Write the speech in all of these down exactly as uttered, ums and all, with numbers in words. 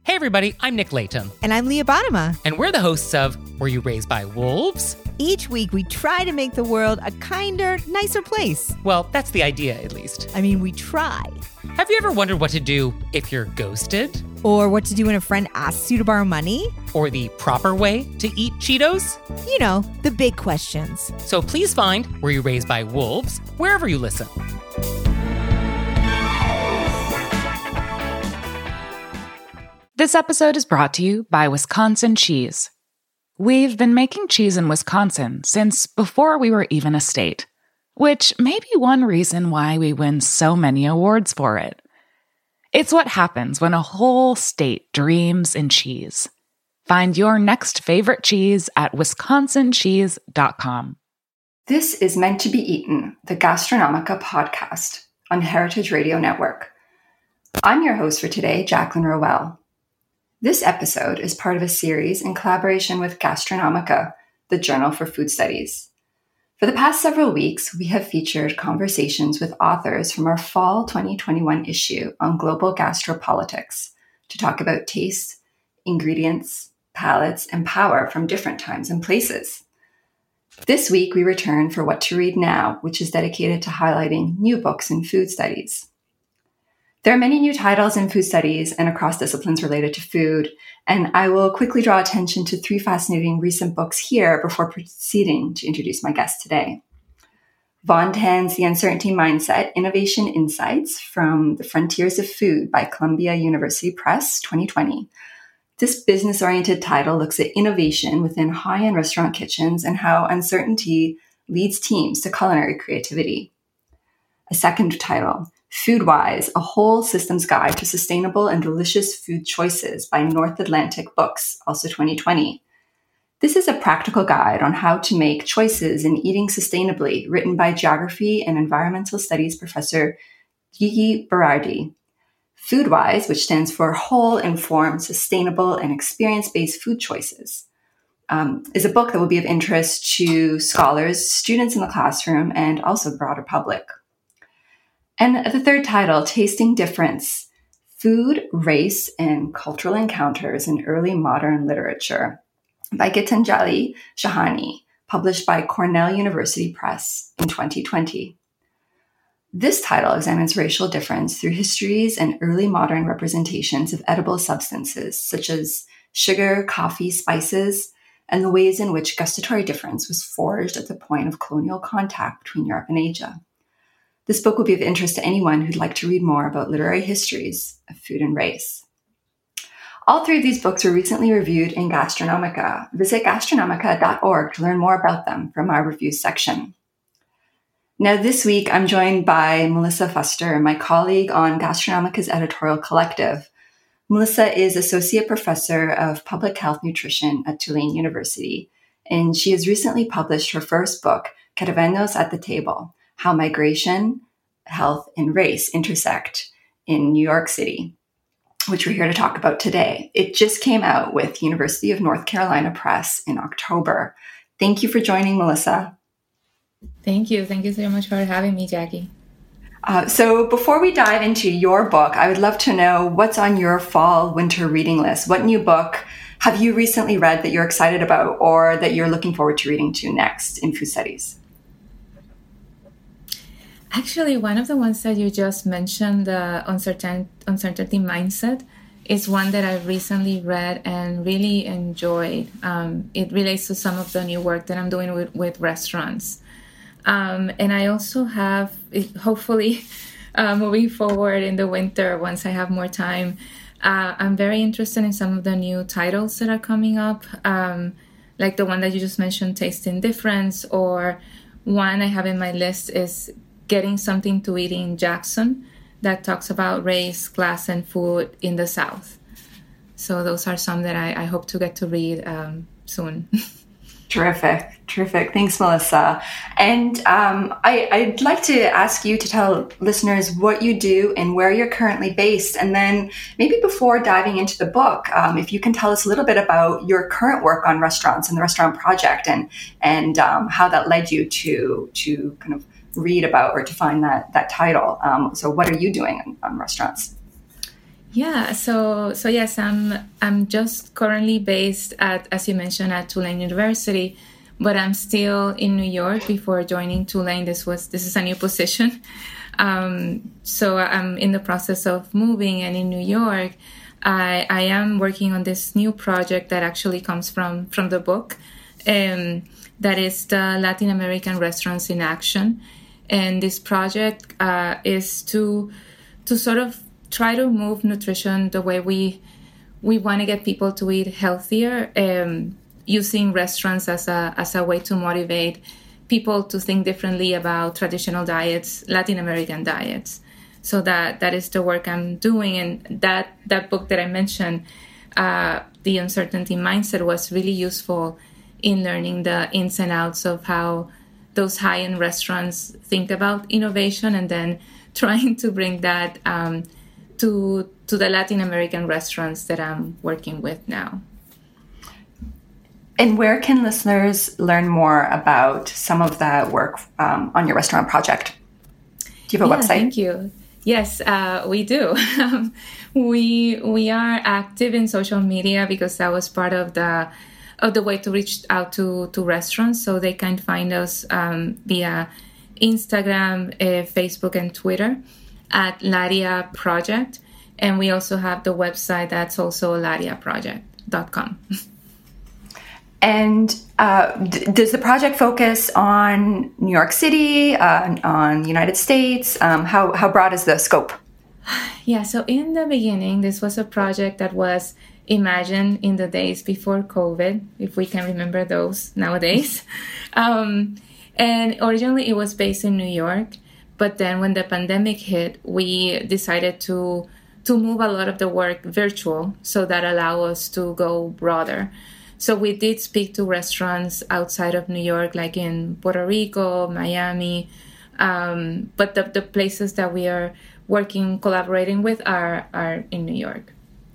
Hey everybody, I'm Nick Layton. And I'm Leah Bottima. And we're the hosts of Were You Raised by Wolves? Each week we try to make the world a kinder, nicer place. Well, that's the idea, at least. I mean, we try. Have you ever wondered what to do if you're ghosted? Or what to do when a friend asks you to borrow money? Or the proper way to eat Cheetos? You know, the big questions. So please find Were You Raised by Wolves wherever you listen. This episode is brought to you by Wisconsin Cheese. We've been making cheese in Wisconsin since before we were even a state, which may be one reason why we win so many awards for it. It's what happens when a whole state dreams in cheese. Find your next favorite cheese at wisconsin cheese dot com. This is Meant to Be Eaten, the Gastronomica podcast on Heritage Radio Network. I'm your host for today, Jacqueline Rowell. This episode is part of a series in collaboration with Gastronomica, the Journal for Food Studies. For the past several weeks, we have featured conversations with authors from our fall twenty twenty-one issue on global gastropolitics to talk about taste, ingredients, palates, and power from different times and places. This week, we return for What to Read Now, which is dedicated to highlighting new books in food studies. There are many new titles in food studies and across disciplines related to food, and I will quickly draw attention to three fascinating recent books here before proceeding to introduce my guest today. Von Tan's The Uncertainty Mindset, Innovation Insights from the Frontiers of Food by Columbia University Press, twenty twenty. This business-oriented title looks at innovation within high-end restaurant kitchens and how uncertainty leads teams to culinary creativity. A second title, Foodwise, A Whole Systems Guide to Sustainable and Delicious Food Choices by North Atlantic Books, also twenty twenty. This is a practical guide on how to make choices in eating sustainably, written by Geography and Environmental Studies professor Gigi Berardi. Foodwise, which stands for Whole, Informed, Sustainable, and Experience-Based Food Choices, um, is a book that will be of interest to scholars, students in the classroom, and also the broader public. And the third title, Tasting Difference, Food, Race, and Cultural Encounters in Early Modern Literature by Gitanjali Shahani, published by Cornell University Press in twenty twenty. This title examines racial difference through histories and early modern representations of edible substances such as sugar, coffee, spices, and the ways in which gustatory difference was forged at the point of colonial contact between Europe and Asia. This book will be of interest to anyone who'd like to read more about literary histories of food and race. All three of these books were recently reviewed in Gastronomica. Visit gastronomica dot org to learn more about them from our reviews section. Now, this week, I'm joined by Melissa Fuster, my colleague on Gastronomica's editorial collective. Melissa is Associate Professor of Public Health Nutrition at Tulane University, and she has recently published her first book, Caribeños at the Table, How Migration, Health, and Race Intersect in New York City, which we're here to talk about today. It just came out with University of North Carolina Press in October. Thank you for joining, Melissa. Thank you. Thank you so much for having me, Jackie. Uh, so before we dive into your book, I would love to know what's on your fall winter reading list. What new book have you recently read that you're excited about or that you're looking forward to reading to next in food studies? Actually, one of the ones that you just mentioned, the uncertain, uncertainty mindset, is one that I recently read and really enjoyed. Um, it relates to some of the new work that I'm doing with, with restaurants. Um, and I also have, hopefully, uh, moving forward in the winter, once I have more time, uh, I'm very interested in some of the new titles that are coming up, um, like the one that you just mentioned, Tasting Difference, or one I have in my list is Getting Something to Eat in Jackson, that talks about race, class, and food in the South. So those are some that I, I hope to get to read um, soon. Terrific. Terrific. Thanks, Melissa. And um, I, I'd like to ask you to tell listeners what you do and where you're currently based. And then maybe before diving into the book, um, if you can tell us a little bit about your current work on restaurants and the Restaurant Project and and um, how that led you to to kind of read about or to find that, that title. Um, so what are you doing on, on restaurants? Yeah, so so yes, I'm I'm just currently based at, as you mentioned, at Tulane University, but I'm still in New York. Before joining Tulane, this was this is a new position. Um, so I'm in the process of moving, and in New York, I I am working on this new project that actually comes from from the book, um, that is the Latin American Restaurants in Action, and this project uh, is to to sort of try to move nutrition the way we we want to get people to eat healthier, um, using restaurants as a as a way to motivate people to think differently about traditional diets, Latin American diets. So that that is the work I'm doing, and that that book that I mentioned, uh, The Uncertainty Mindset, was really useful in learning the ins and outs of how those high-end restaurants think about innovation, and then trying to bring that um, to to the Latin American restaurants that I'm working with now. And where can listeners learn more about some of the work um, on your restaurant project? Do you have a yeah, website? Thank you. Yes, uh, we do. we we are active in social media because that was part of the of the way to reach out to, to restaurants. So they can find us um, via Instagram, uh, Facebook, and Twitter at Laria Project. And we also have the website that's also laria project dot com. And uh, d- does the project focus on New York City, uh, on the United States? Um, how, how broad is the scope? Yeah, so in the beginning, this was a project that was imagined in the days before COVID, if we can remember those nowadays. um, and originally it was based in New York, but then when the pandemic hit, we decided to to move a lot of the work virtual, so that allow us to go broader. So we did speak to restaurants outside of New York, like in Puerto Rico, Miami, um, but the, the places that we are working, collaborating with are, are in New York.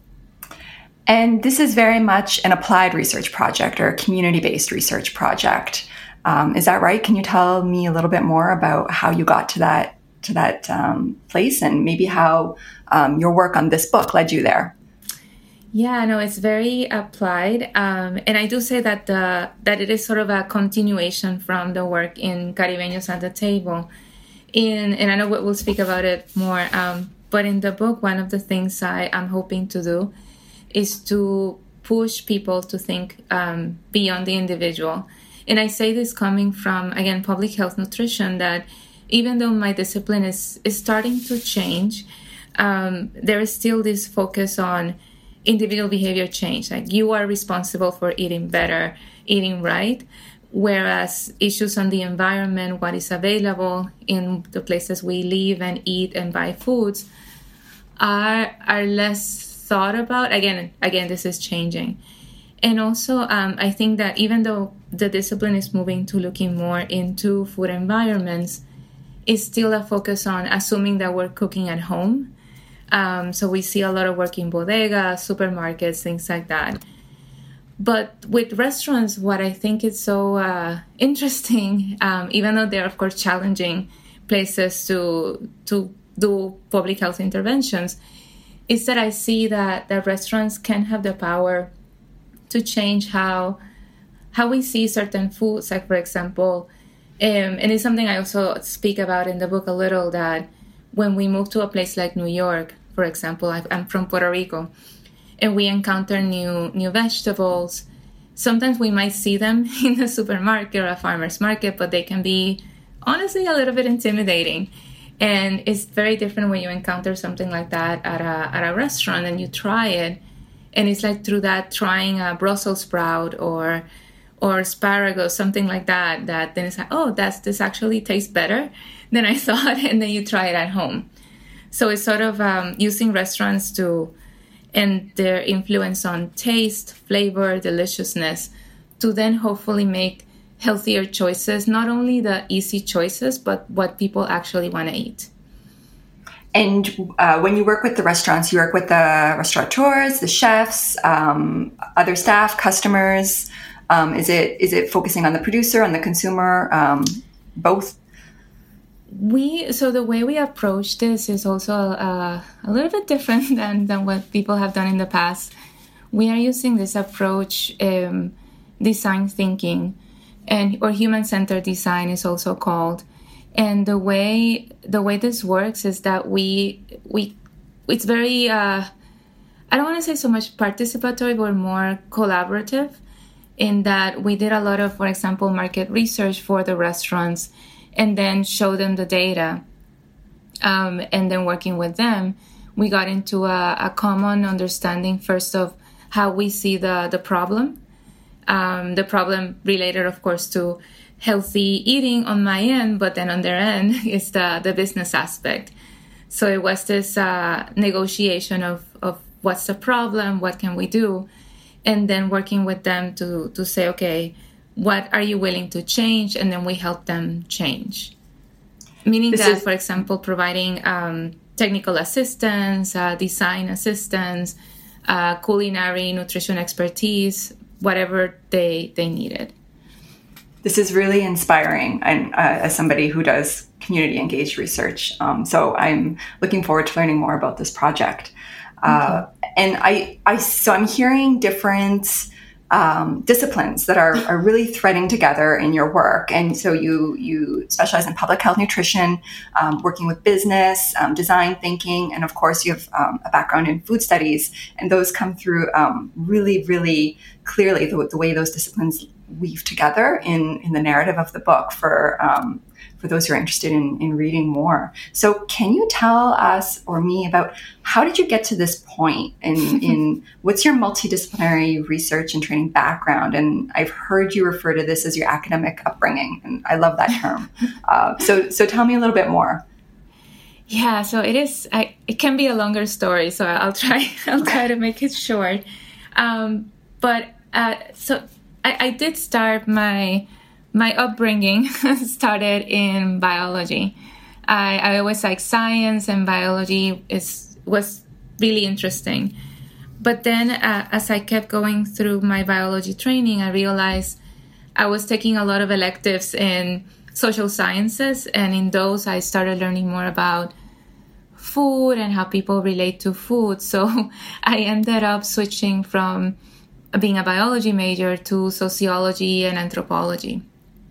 And this is very much an applied research project or a community-based research project. Um, is that right? Can you tell me a little bit more about how you got to that to that um, place, and maybe how um, your work on this book led you there? Yeah, no, it's very applied, um, and I do say that the that it is sort of a continuation from the work in Caribeños at the Table. In and I know we'll speak about it more, um, but in the book, one of the things I am hoping to do is to push people to think um, beyond the individual. And I say this coming from, again, public health nutrition, that even though my discipline is, is starting to change, um, there is still this focus on individual behavior change. Like, you are responsible for eating better, eating right, whereas issues on the environment, what is available in the places we live and eat and buy foods, are are less thought about. Again, again, this is changing. And also, um, I think that even though the discipline is moving to looking more into food environments, it's still a focus on assuming that we're cooking at home. Um, so we see a lot of work in bodegas, supermarkets, things like that. But with restaurants, what I think is so uh, interesting, um, even though they're, of course, challenging places to to do public health interventions, is that I see that, that restaurants can have the power to change how how we see certain foods. Like, for example, um, and it's something I also speak about in the book a little, that when we move to a place like New York, for example, I'm from Puerto Rico, and we encounter new new vegetables, sometimes we might see them in the supermarket or a farmer's market, but they can be, honestly, a little bit intimidating. And it's very different when you encounter something like that at a at a restaurant and you try it. And it's like through that, trying a Brussels sprout or or asparagus, something like that, that then it's like, oh, that's this actually tastes better than I thought. And then you try it at home. So it's sort of um, using restaurants to, and their influence on taste, flavor, deliciousness, to then hopefully make healthier choices, not only the easy choices, but what people actually want to eat. And uh, when you work with the restaurants, you work with the restaurateurs, the chefs, um, other staff, customers. Um, is it is it focusing on the producer, on the consumer, um, both? we so the way we approach this is also uh, a little bit different than, than what people have done in the past. We are using this approach, um, design thinking, and or human-centered design is also called. And the way the way this works is that we we it's very uh, I don't want to say so much participatory, but more collaborative. In that we did a lot of, for example, market research for the restaurants, and then show them the data, um, and then working with them, we got into a, a common understanding first of how we see the the problem. Um, the problem related, of course, to healthy eating on my end, but then on their end is the, the business aspect. So it was this uh, negotiation of, of what's the problem, what can we do, and then working with them to, to say, okay, what are you willing to change? And then we help them change. Meaning this that, is- for example, providing um, technical assistance, uh, design assistance, uh, culinary, nutrition expertise, whatever they, they needed. This is really inspiring, and uh, as somebody who does community engaged research. Um, so I'm looking forward to learning more about this project. Uh, and I, I, so I'm hearing different um, disciplines that are, are really threading together in your work. And so you, you specialize in public health nutrition, um, working with business, um, design thinking, and of course you have um, a background in food studies. And those come through um, really, really clearly the, the way those disciplines weave together in, in the narrative of the book for um, for those who are interested in, in reading more. So can you tell us or me about how did you get to this point in, in what's your multidisciplinary research and training background? And I've heard you refer to this as your academic upbringing, and I love that term. Uh, so so tell me a little bit more. Yeah, so it is. I, it can be a longer story, so I'll try. I'll try to make it short. Um, but uh, so. I, I did start my my upbringing started in biology. I, I always liked science, and biology is was really interesting. But then uh, as I kept going through my biology training, I realized I was taking a lot of electives in social sciences, and in those I started learning more about food and how people relate to food. So I ended up switching from being a biology major to sociology and anthropology.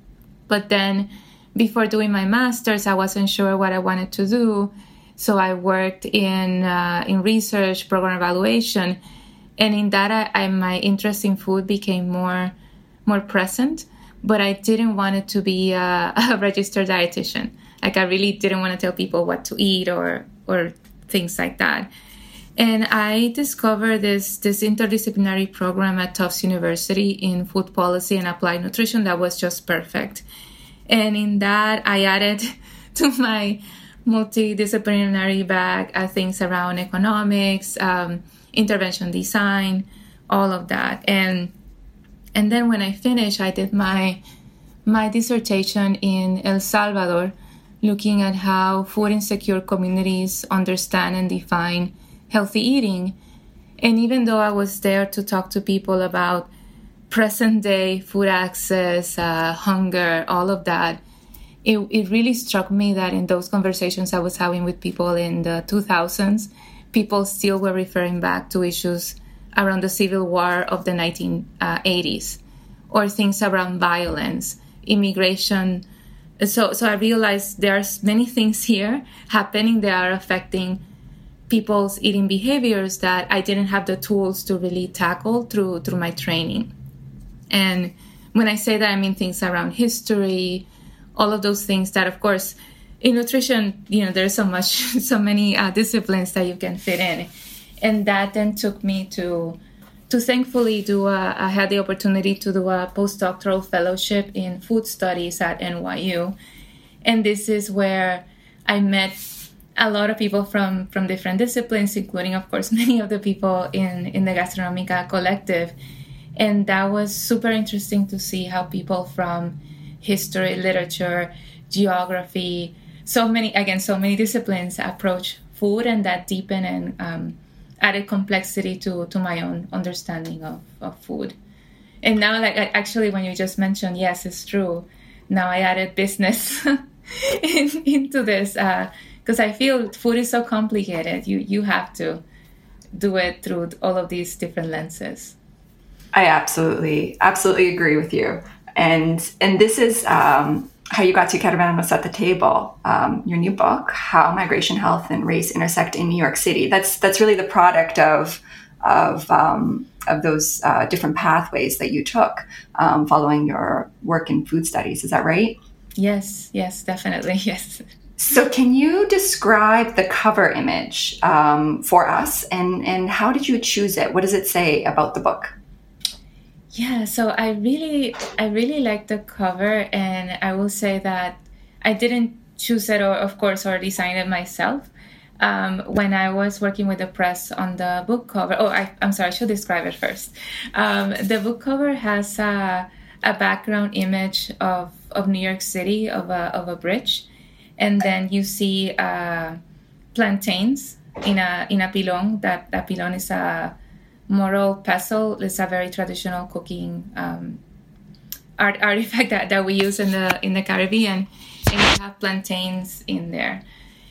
But then before doing my master's, I wasn't sure what I wanted to do. So I worked in uh, in research, program evaluation. And in that, I, I, my interest in food became more, more present. But I didn't want it to be a, a registered dietitian. Like I really didn't want to tell people what to eat or or things like that. And I discovered this, this interdisciplinary program at Tufts University in food policy and applied nutrition that was just perfect. And in that, I added to my multidisciplinary bag uh, things around economics, um, intervention design, all of that. And and then when I finished, I did my my dissertation in El Salvador, looking at how food insecure communities understand and define healthy eating. And even though I was there to talk to people about present day food access, uh, hunger, all of that, it, it really struck me that in those conversations I was having with people in the two thousands, people still were referring back to issues around the civil war of the nineteen eighties or things around violence, immigration. So, so I realized there's many things here happening that are affecting people's eating behaviors that I didn't have the tools to really tackle through through my training. And when I say that, I mean things around history, all of those things that, of course, in nutrition, you know, there's so much, so many uh, disciplines that you can fit in. And that then took me to, to thankfully do a, I had the opportunity to do a postdoctoral fellowship in food studies at N Y U. And this is where I met a lot of people from, from different disciplines, including, of course, many of the people in, in the Gastronomica collective. And that was super interesting to see how people from history, literature, geography, so many, again, so many disciplines approach food, and that deepen and um, added complexity to, to my own understanding of, of food. And now, like, actually, when you just mentioned, yes, it's true. Now I added business in, into this because uh, I feel food is so complicated. You you have to do it through all of these different lenses. I absolutely, absolutely agree with you. And and this is um, How You Got to Querer at the Table, um, your new book, How Migration, Health, and Race Intersect in New York City. That's that's really the product of of um, of those uh, different pathways that you took um, following your work in food studies. Is that right? Yes, yes, definitely, yes. So can you describe the cover image um, for us, and, and how did you choose it? What does it say about the book? Yeah, so I really, I really like the cover, and I will say that I didn't choose it, or of course, or design it myself. Um, when I was working with the press on the book cover, oh, I, I'm sorry, I should describe it first. Um, the book cover has a, a background image of, of New York City, of a of a bridge, and then you see uh, plantains in a in a pilon. That that pilon is a Morel pestle. It's a very traditional cooking um, art artifact that, that we use in the in the Caribbean, and you have plantains in there.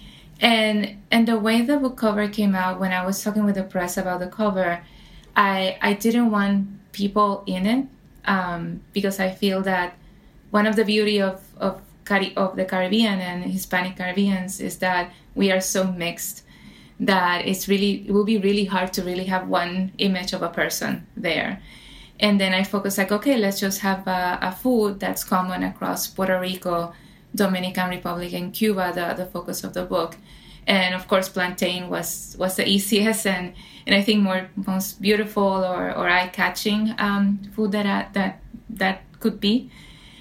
And and the way the book cover came out, when I was talking with the press about the cover, I I didn't want people in it um, because I feel that one of the beauty of of Cari- of the Caribbean and Hispanic Caribbeans is that we are so mixed that it's really it will be really hard to really have one image of a person there. And then I focus like, okay, let's just have a, a food that's common across Puerto Rico, Dominican Republic, and Cuba, the, the focus of the book. And of course, plantain was, was the easiest and, and I think more most beautiful or, or eye-catching um, food that I, that that could be.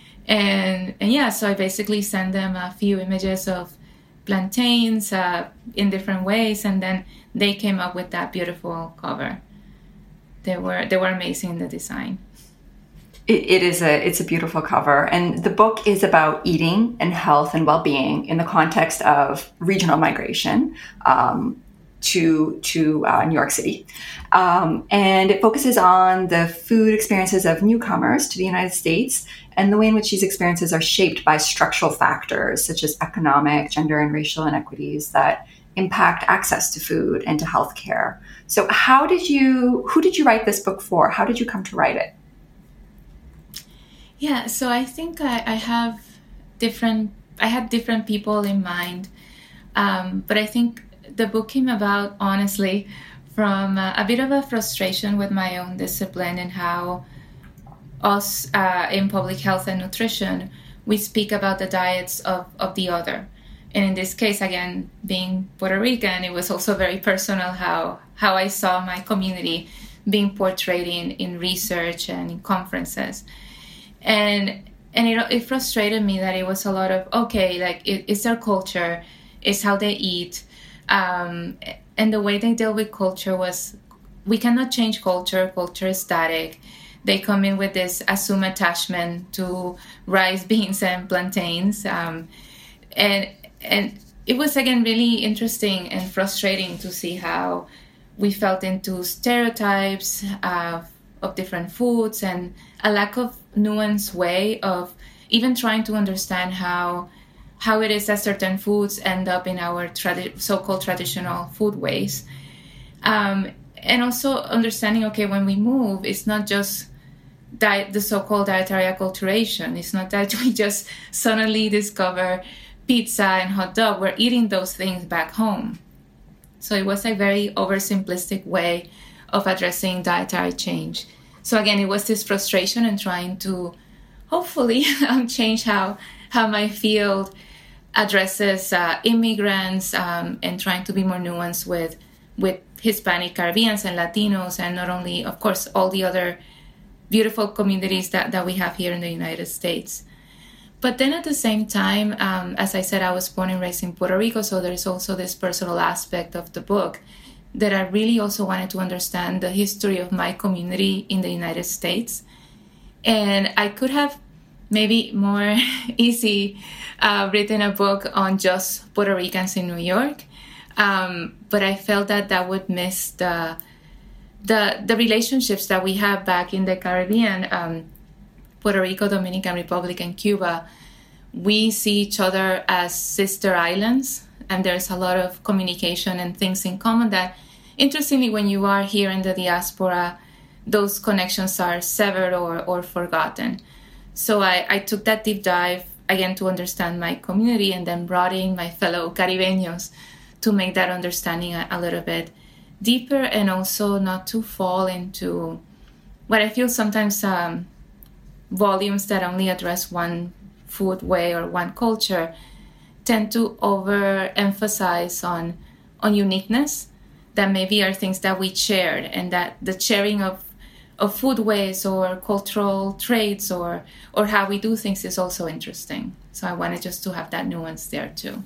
And and yeah, so I basically sent them a few images of plantains uh, in different ways, and then they came up with that beautiful cover. They were they were amazing in the design. It, it is a it's a beautiful cover, and the book is about eating and health and well-being in the context of regional migration um, to to uh, New York City, um, and it focuses on the food experiences of newcomers to the United States and the way in which these experiences are shaped by structural factors such as economic, gender, and racial inequities that impact access to food and to healthcare. So, how did you? Who did you write this book for? How did you come to write it? Yeah, so I think I, I have different, I had different people in mind, um, but I think the book came about, honestly, from uh, a bit of a frustration with my own discipline and how us uh, in public health and nutrition, we speak about the diets of, of the other. And in this case, again, being Puerto Rican, it was also very personal how, how I saw my community being portrayed in, in research and in conferences. And and it it frustrated me that it was a lot of, okay, like it, it's their culture, it's how they eat. Um, and the way they deal with culture was, we cannot change culture, culture is static. They come in with this assumed attachment to rice, beans, and plantains. Um, and and it was, again, really interesting and frustrating to see how we felt into stereotypes uh, of different foods and a lack of nuanced way of even trying to understand how how it is that certain foods end up in our tradi- so-called traditional foodways. Um, and also understanding, okay, when we move, it's not just diet, the so-called dietary acculturation. It's not that we just suddenly discover pizza and hot dog. We're eating those things back home. So it was a very oversimplistic way of addressing dietary change. So again, it was this frustration and trying to hopefully um, change how how my field addresses uh, immigrants um, and trying to be more nuanced with with Hispanic Caribbeans and Latinos, and not only, of course, all the other beautiful communities that, that we have here in the United States. But then at the same time, um, as I said, I was born and raised in Puerto Rico, so there's also this personal aspect of the book that I really also wanted to understand the history of my community in the United States. And I could have maybe more easy uh, written a book on just Puerto Ricans in New York. Um, but I felt that that would miss the, the, the relationships that we have back in the Caribbean, um, Puerto Rico, Dominican Republic, and Cuba, we see each other as sister islands, and there's a lot of communication and things in common that, interestingly, when you are here in the diaspora, those connections are severed or, or forgotten. So I, I took that deep dive, again, to understand my community, and then brought in my fellow Caribeños to make that understanding a, a little bit deeper, and also not to fall into what I feel sometimes um, volumes that only address one food way or one culture tend to overemphasize on on uniqueness that maybe are things that we shared, and that the sharing of of food ways or cultural traits or or how we do things is also interesting. So I wanted just to have that nuance there too.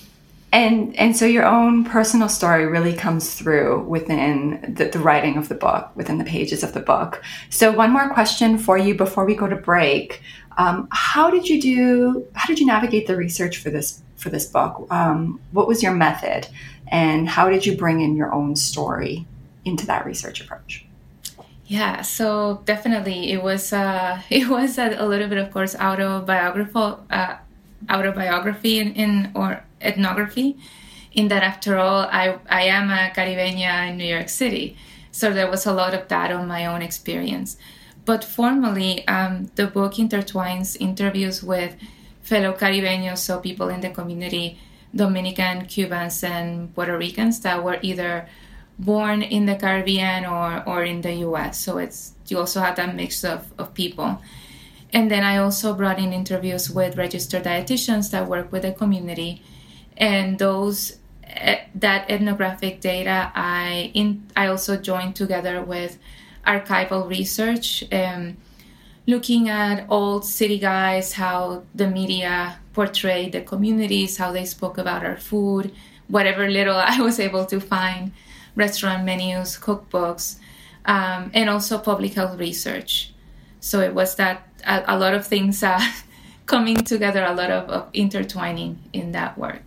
And and so your own personal story really comes through within the, the writing of the book, within the pages of the book. So one more question for you before we go to break. Um, how did you do, how did you navigate the research for this for this book? Um, what was your method? And how did you bring in your own story into that research approach? Yeah, so definitely it was uh, it was a, a little bit, of course, autobiographical, uh, autobiography in, in or ethnography, in that after all, I, I am a Caribeña in New York City. So there was a lot of that on my own experience. But formally, um, the book intertwines interviews with fellow Caribeños, so people in the community, Dominican, Cubans, and Puerto Ricans that were either born in the Caribbean or, or in the U S. So it's you also have that mix of, of people. And then I also brought in interviews with registered dietitians that work with the community. And those that ethnographic data, I in, I also joined together with archival research, um, looking at old city guides, how the media portrayed the communities, how they spoke about our food, whatever little I was able to find, restaurant menus, cookbooks, um, and also public health research. So it was that a, a lot of things uh, coming together, a lot of, of intertwining in that work.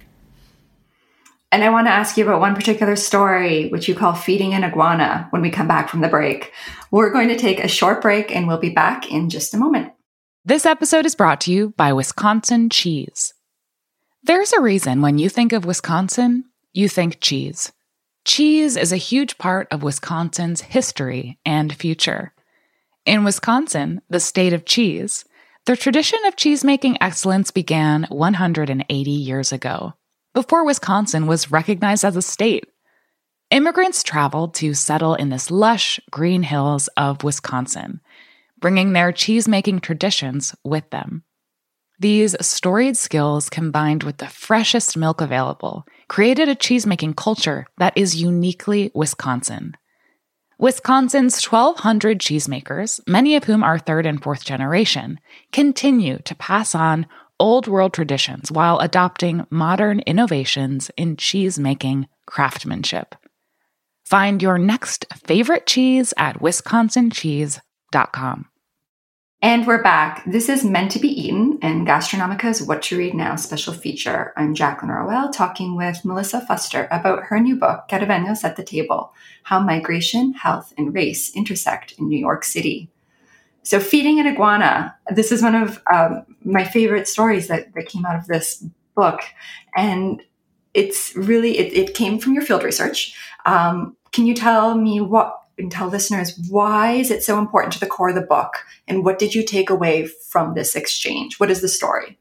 And I want to ask you about one particular story, which you call Feeding an Iguana, when we come back from the break. We're going to take a short break, and we'll be back in just a moment. This episode is brought to you by Wisconsin Cheese. There's a reason when you think of Wisconsin, you think cheese. Cheese is a huge part of Wisconsin's history and future. In Wisconsin, the state of cheese, the tradition of cheese-making excellence began one hundred eighty years ago, before Wisconsin was recognized as a state. Immigrants traveled to settle in this lush green hills of Wisconsin, bringing their cheese-making traditions with them. These storied skills, combined with the freshest milk available, created a cheese-making culture that is uniquely Wisconsin. Wisconsin's twelve hundred cheesemakers, many of whom are third and fourth generation, continue to pass on old world traditions while adopting modern innovations in cheese-making craftsmanship. Find your next favorite cheese at wisconsin cheese dot com. And we're back. This is Meant to Be Eaten and Gastronomica's What to Read Now special feature. I'm Jacqueline Rowell, talking with Melissa Fuster about her new book, Caribeños at the Table, How Migration, Health, and Race Intersect in New York City. So Feeding an Iguana, this is one of um, my favorite stories that, that came out of this book. And it's really, it, it came from your field research. Um, can you tell me what, and tell listeners, why is it so important to the core of the book? And what did you take away from this exchange? What is the story?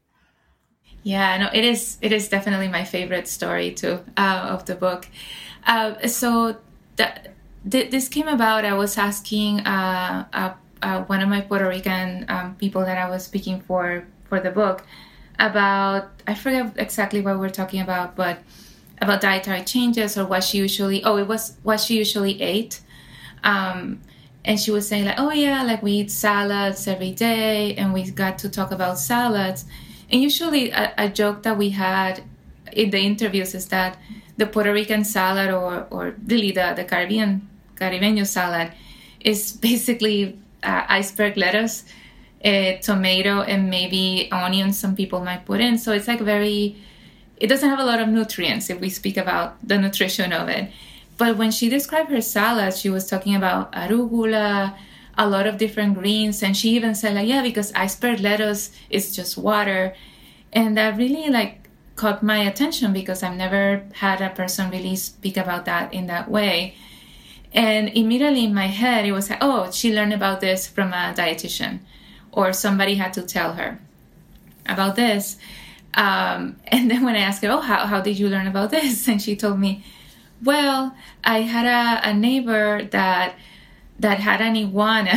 Yeah, no, it is, it is definitely my favorite story too, uh, of the book. Uh, so the, th- this came about, I was asking uh, a Uh, one of my Puerto Rican um, people that I was speaking for for the book about, I forget exactly what we we're talking about, but about dietary changes or what she usually, oh, it was what she usually ate. Um, and she was saying like, oh yeah, like we eat salads every day, and we got to talk about salads. And usually a, a joke that we had in the interviews is that the Puerto Rican salad or, or really the, the Caribbean, Caribeño salad is basically Uh, iceberg lettuce, uh, tomato, and maybe onions some people might put in. So it's like very, it doesn't have a lot of nutrients if we speak about the nutrition of it. But when she described her salad, she was talking about arugula, a lot of different greens. And she even said like, yeah, because iceberg lettuce is just water. And that really like caught my attention because I've never had a person really speak about that in that way. And immediately in my head, it was like, oh, she learned about this from a dietitian, or somebody had to tell her about this. Um, and then when I asked her, oh, how, how did you learn about this? And she told me, well, I had a, a neighbor that that had an iguana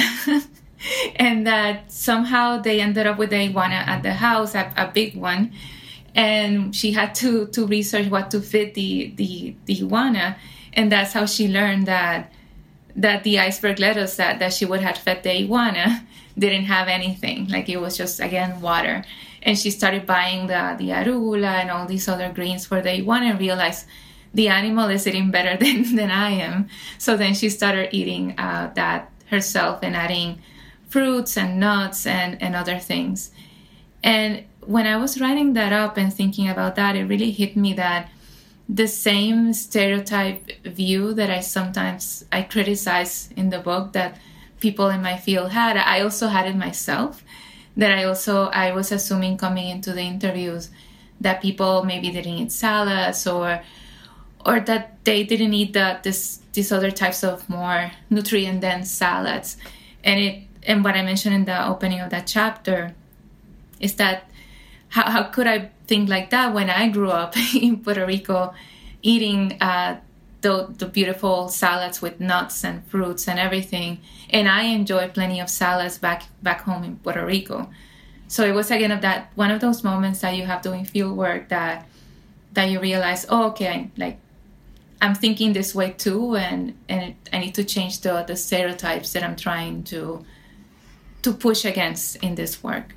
and that somehow they ended up with the iguana at the house, a, a big one. And she had to, to research what to feed the, the, the iguana. And that's how she learned that that the iceberg lettuce that, that she would have fed the iguana didn't have anything. Like it was just, again, water. And she started buying the, the arugula and all these other greens for the iguana and realized the animal is eating better than, than I am. So then she started eating uh, that herself and adding fruits and nuts and, and other things. And when I was writing that up and thinking about that, it really hit me that the same stereotype view that I sometimes I criticize in the book that people in my field had, I also had it myself. That I also I was assuming coming into the interviews that people maybe didn't eat salads or or that they didn't eat the this these other types of more nutrient dense salads. And it and what I mentioned in the opening of that chapter is that how how could I think like that when I grew up in Puerto Rico eating uh, the, the beautiful salads with nuts and fruits and everything. And I enjoy plenty of salads back back home in Puerto Rico. So it was again of that one of those moments that you have doing field work that that you realize, oh, okay, I, like I'm thinking this way too, and and it, I need to change the the stereotypes that I'm trying to to push against in this work.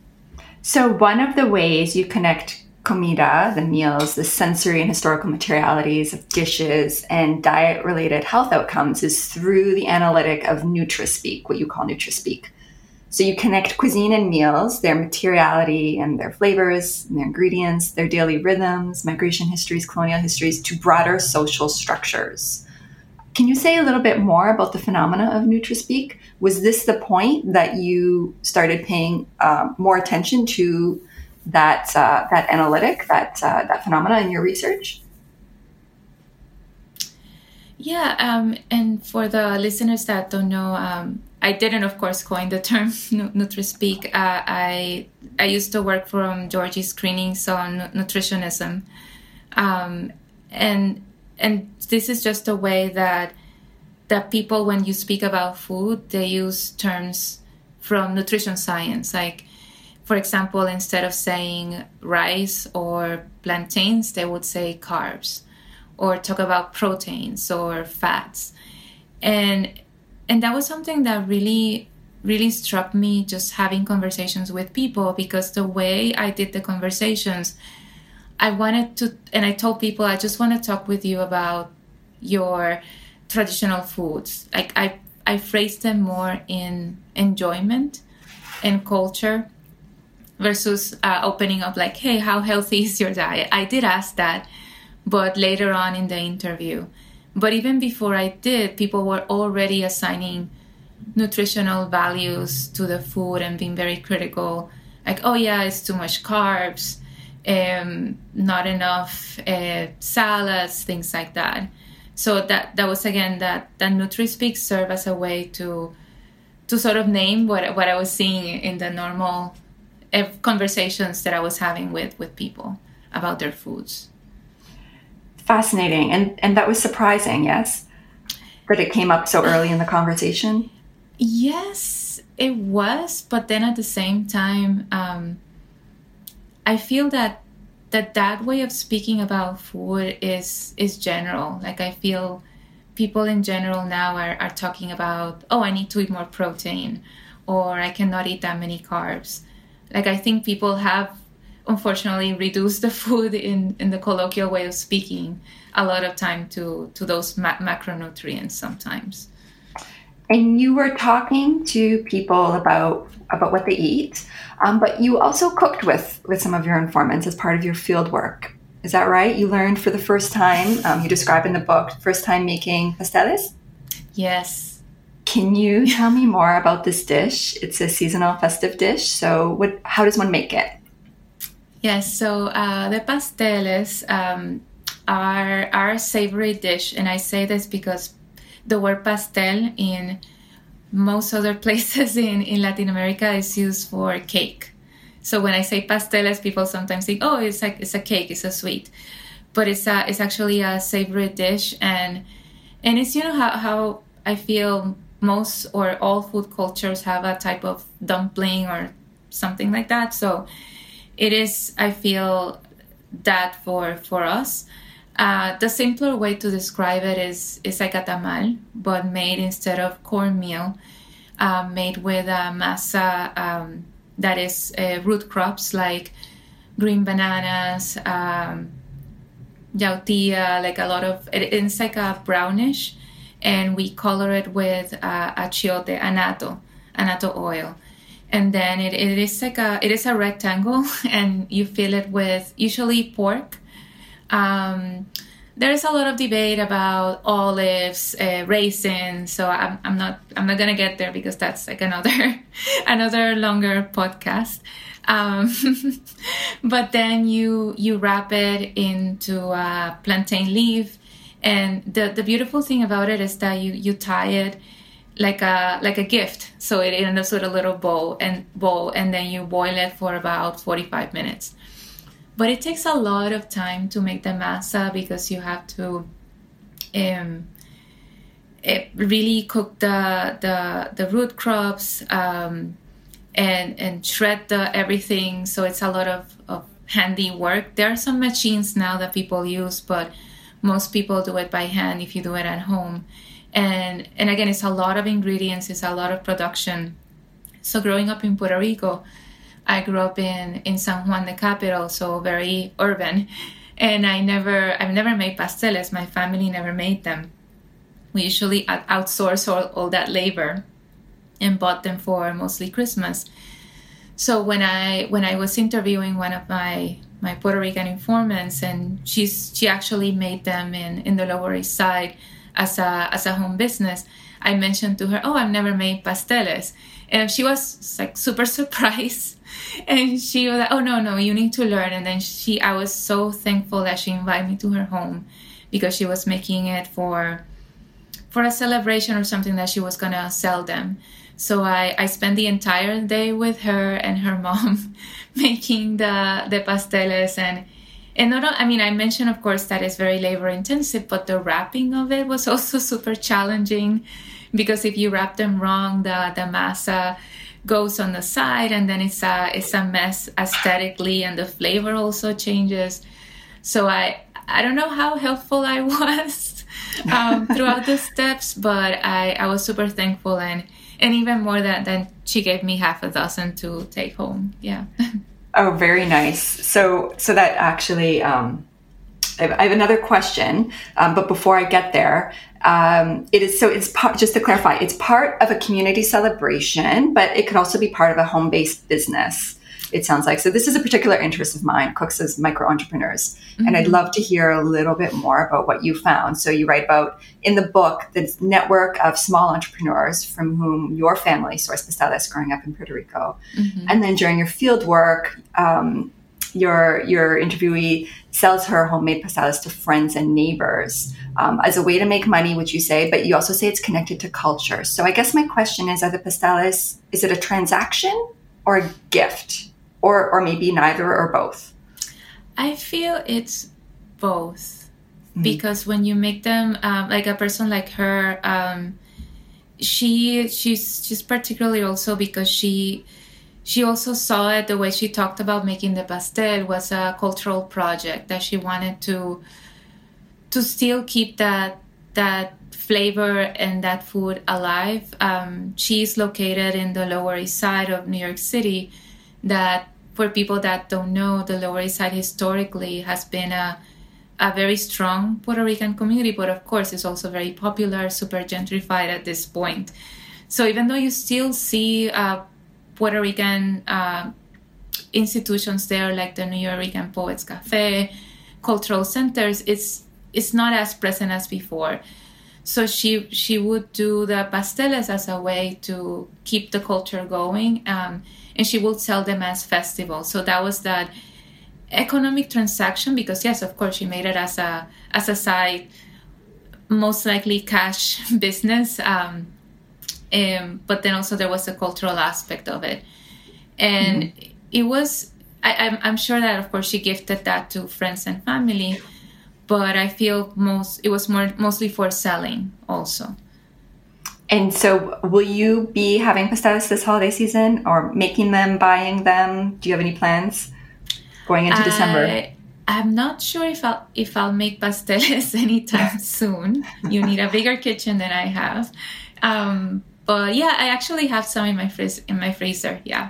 So one of the ways you connect comida, the meals, the sensory and historical materialities of dishes and diet-related health outcomes is through the analytic of NutraSpeak, what you call NutraSpeak. So you connect cuisine and meals, their materiality and their flavors and their ingredients, their daily rhythms, migration histories, colonial histories, to broader social structures. Can you say a little bit more about the phenomena of NutraSpeak? Was this the point that you started paying uh, more attention to that uh, that analytic, that uh, that phenomena in your research? Yeah, um, and for the listeners that don't know, um, I didn't, of course, coin the term NutraSpeak. Uh, I I used to work from Georgie Screenings on nutritionism, um, and and this is just a way that that people, when you speak about food, they use terms from nutrition science. Like, for example, instead of saying rice or plantains, they would say carbs, or talk about proteins or fats. And and that was something that really, really struck me, just having conversations with people, because the way I did the conversations, I wanted to, and I told people, I just want to talk with you about your traditional foods. Like I, I phrased them more in enjoyment and culture versus uh, opening up like, hey, how healthy is your diet? I did ask that, but later on in the interview. But even before I did, people were already assigning nutritional values to the food and being very critical. Like, oh yeah, it's too much carbs, um, not enough uh, salads, things like that. So that that was, again, that, that NutraSpeak served as a way to to sort of name what what I was seeing in the normal uh, conversations that I was having with, with people about their foods. Fascinating. And and that was surprising, yes? That it came up so early in the conversation? Yes, it was. But then at the same time, um, I feel that that that way of speaking about food is is general. Like, I feel people in general now are, are talking about, oh, I need to eat more protein, or I cannot eat that many carbs. Like, I think people have, unfortunately, reduced the food in, in the colloquial way of speaking a lot of time to, to those ma- macronutrients sometimes. And you were talking to people about about what they eat, um, but you also cooked with, with some of your informants as part of your field work. Is that right? You learned for the first time, um, you describe in the book, first time making pasteles? Yes. Can you tell me more about this dish? It's a seasonal festive dish. So what? How does one make it? Yes, so uh, the pasteles um, are our savory dish, and I say this because the word pastel in most other places in, in Latin America is used for cake. So when I say pasteles, people sometimes think, oh, it's like it's a cake, it's a sweet, but it's a, it's actually a savory dish, and and it's, you know, how how I feel most or all food cultures have a type of dumpling or something like that. So it is, I feel, that for for us. Uh, the simpler way to describe it is is like a tamal, but made instead of cornmeal, uh, made with a masa um, that is uh, root crops like green bananas, um, yautía, like a lot of, it, it's like a brownish, and we color it with uh, achiote, anato, anato oil. And then it, it is like a, it is a rectangle, and you fill it with usually pork. Um, there is a lot of debate about olives, uh, raisins. So I'm, I'm not, I'm not gonna get there because that's like another, another longer podcast. Um, but then you you wrap it into a plantain leaf, and the the beautiful thing about it is that you you tie it like a like a gift. So it ends up with a little bowl and bowl, and then you boil it for about forty-five minutes. But it takes a lot of time to make the masa because you have to um, it really cook the the the root crops um, and and shred the everything. So it's a lot of, of handy work. There are some machines now that people use, but most people do it by hand if you do it at home. And and again, it's a lot of ingredients, it's a lot of production. So growing up in Puerto Rico, I grew up in, in San Juan, the capital, so very urban. And I never, I've never made pasteles. My family never made them. We usually outsource all, all that labor and bought them for mostly Christmas. So when I when I was interviewing one of my, my Puerto Rican informants, and she's she actually made them in, in the Lower East Side as a as a home business, I mentioned to her, oh, I've never made pasteles. And she was like super surprised. And she was like, oh, no, no, you need to learn. And then she, I was so thankful that she invited me to her home because she was making it for for a celebration or something that she was going to sell them. So I, I spent the entire day with her and her mom making the, the pasteles. And, and not, I mean, I mentioned, of course, that it's very labor intensive, but the wrapping of it was also super challenging because if you wrap them wrong, the, the masa goes on the side, and then it's a it's a mess aesthetically, and the flavor also changes. So I I don't know how helpful I was um, throughout the steps, but I, I was super thankful, and and even more than than she gave me half a dozen to take home. Yeah. Oh, very nice. So so that actually. Um... I have another question, um, but before I get there, um, it is so it's part, just to clarify, it's part of a community celebration, but it could also be part of a home-based business, it sounds like. So this is a particular interest of mine, cooks as micro-entrepreneurs. Mm-hmm. And I'd love to hear a little bit more about what you found. So you write about, in the book, the network of small entrepreneurs from whom your family sourced pasteles growing up in Puerto Rico. Mm-hmm. And then during your field work, um, your your interviewee sells her homemade pasteles to friends and neighbors um, as a way to make money, which you say, but you also say it's connected to culture. So I guess my question is, are the pasteles, is it a transaction or a gift? Or or maybe neither or both? I feel it's both. Mm-hmm. Because when you make them, um, like a person like her, um, she she's she's particularly also because she She also saw it, the way she talked about making the pastel was a cultural project that she wanted to to still keep that that flavor and that food alive. Um, she's located in the Lower East Side of New York City. That, for people that don't know, the Lower East Side historically has been a a very strong Puerto Rican community, but of course it's also very popular, super gentrified at this point. So even though you still see uh, Puerto Rican uh, institutions there, like the New York Poets Cafe, cultural centers, it's it's not as present as before. So she she would do the pasteles as a way to keep the culture going, um, and she would sell them as festivals. So that was that economic transaction, because yes, of course, she made it as a as a side, most likely cash business. Um, um, but then also there was a cultural aspect of it, and mm-hmm. it was. I, I'm I'm sure that of course she gifted that to friends and family, but I feel most it was more mostly for selling also. And so will you be having pasteles this holiday season, or making them, buying them? Do you have any plans going into I, December? I'm not sure if I'll, if I'll make pasteles anytime soon. You need a bigger kitchen than I have. Um, but yeah, I actually have some in my frizz, in my freezer, yeah.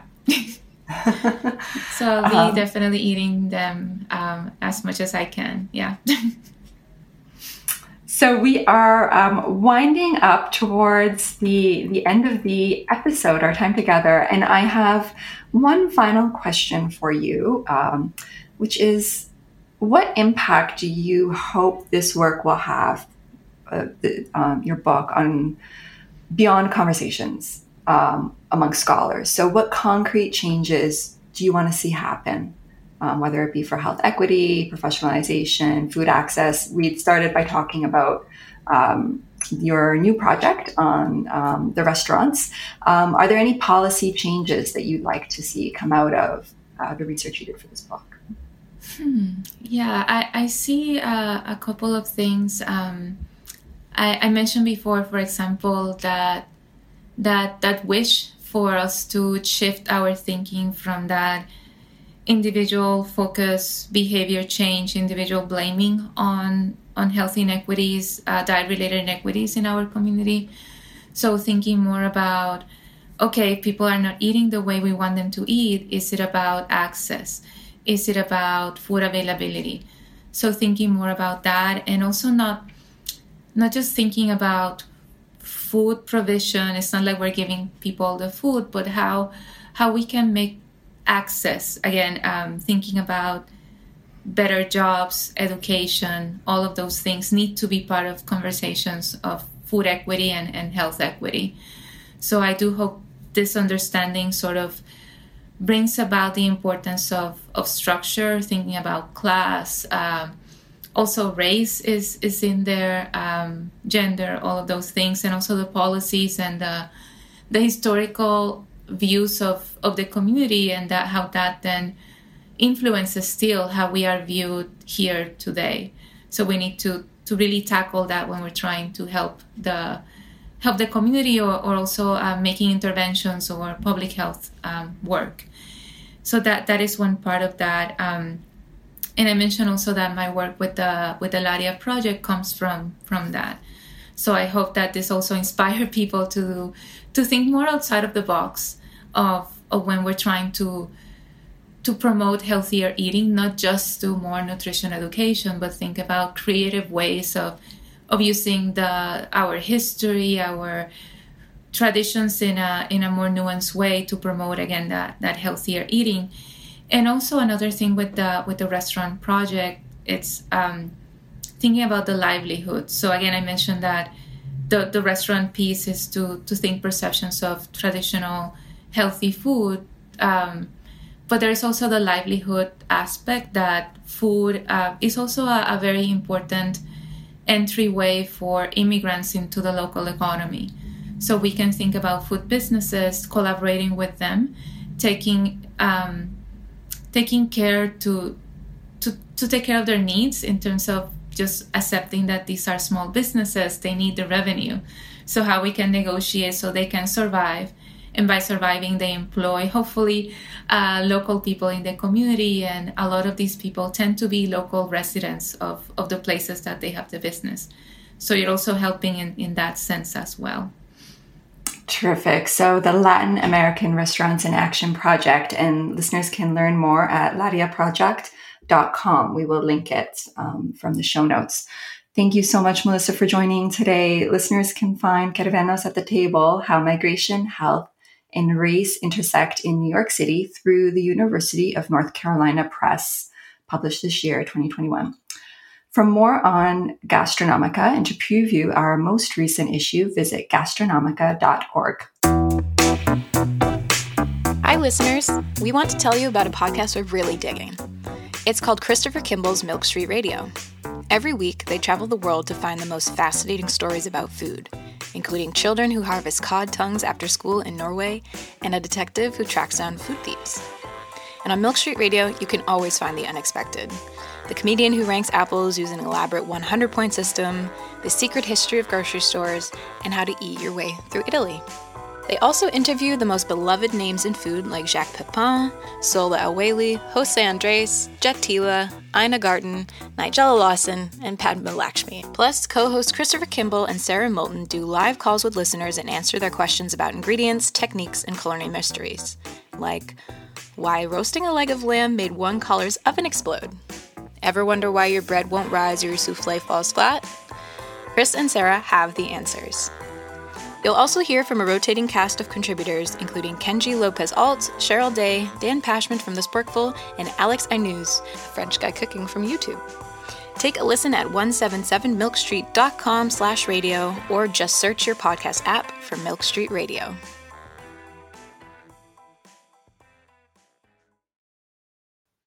So I'll be um, definitely eating them um, as much as I can, yeah. So we are um, winding up towards the, the end of the episode, our time together, and I have one final question for you, um, which is, what impact do you hope this work will have, uh, the, um, your book, on beyond conversations um, among scholars? So what concrete changes do you want to see happen? Um, whether it be for health equity, professionalization, food access. We started by talking about um, your new project on um, the restaurants. Um, are there any policy changes that you'd like to see come out of uh, the research you did for this book? Hmm. Yeah, I, I see uh, a couple of things. Um, I, I mentioned before, for example, that that that wish for us to shift our thinking from that individual focus, behavior change, individual blaming on on health inequities, uh, diet-related inequities in our community. So thinking more about, okay, people are not eating the way we want them to eat. Is it about access? Is it about food availability? So thinking more about that, and also not not just thinking about food provision. It's not like we're giving people the food, but how how we can make access, again, um, thinking about better jobs, education, all of those things need to be part of conversations of food equity and, and health equity. So I do hope this understanding sort of brings about the importance of, of structure, thinking about class, um, also race is, is in there, um, gender, all of those things, and also the policies and the, the historical views of, of the community, and that how that then influences still how we are viewed here today. So we need to to really tackle that when we're trying to help the help the community, or, or also uh, making interventions or public health um, work. So that that is one part of that. Um, and I mentioned also that my work with the with the LADIA project comes from from that. So I hope that this also inspires people to to think more outside of the box of, of when we're trying to to promote healthier eating, not just do more nutrition education, but think about creative ways of of using the our history, our traditions in a in a more nuanced way to promote, again, that, that healthier eating. And also another thing with the with the restaurant project, it's um, thinking about the livelihood. So again, I mentioned that the, the restaurant piece is to to think perceptions of traditional healthy food, um, but there's also the livelihood aspect, that food uh, is also a, a very important entryway for immigrants into the local economy. So we can think about food businesses, collaborating with them, taking um, taking care to, to to take care of their needs in terms of just accepting that these are small businesses, they need the revenue. So how we can negotiate so they can survive. And by surviving, they employ, hopefully, uh, local people in the community. And a lot of these people tend to be local residents of, of the places that they have the business. So you're also helping in, in that sense as well. Terrific. So the Latin American Restaurants in Action Project, and listeners can learn more at ladia project dot com. We will link it um, from the show notes. Thank you so much, Melissa, for joining today. Listeners can find Quervenos at the Table, How Migration, Health, and Race Intersect in New York City through the University of North Carolina Press, published this year, twenty twenty-one. For more on Gastronomica and to preview our most recent issue, visit gastronomica dot org. Hi, listeners. We want to tell you about a podcast we're really digging. It's called Christopher Kimball's Milk Street Radio. Every week, they travel the world to find the most fascinating stories about food, including children who harvest cod tongues after school in Norway and a detective who tracks down food thieves. And on Milk Street Radio, you can always find the unexpected. The comedian who ranks apples using an elaborate one hundred point system, the secret history of grocery stores, and how to eat your way through Italy. They also interview the most beloved names in food like Jacques Pepin, Sola El-Waylly, Jose Andres, Jet Tila, Ina Garten, Nigella Lawson, and Padma Lakshmi. Plus, co-hosts Christopher Kimball and Sarah Moulton do live calls with listeners and answer their questions about ingredients, techniques, and culinary mysteries. Like, why roasting a leg of lamb made one collar's oven explode? Ever wonder why your bread won't rise or your souffle falls flat? Chris and Sarah have the answers. You'll also hear from a rotating cast of contributors, including Kenji Lopez-Alt, Cheryl Day, Dan Pashman from The Sporkful, and Alex Ainuz, a French guy cooking from YouTube. Take a listen at one seventy-seven milk street dot com slash radio or just search your podcast app for Milk Street Radio.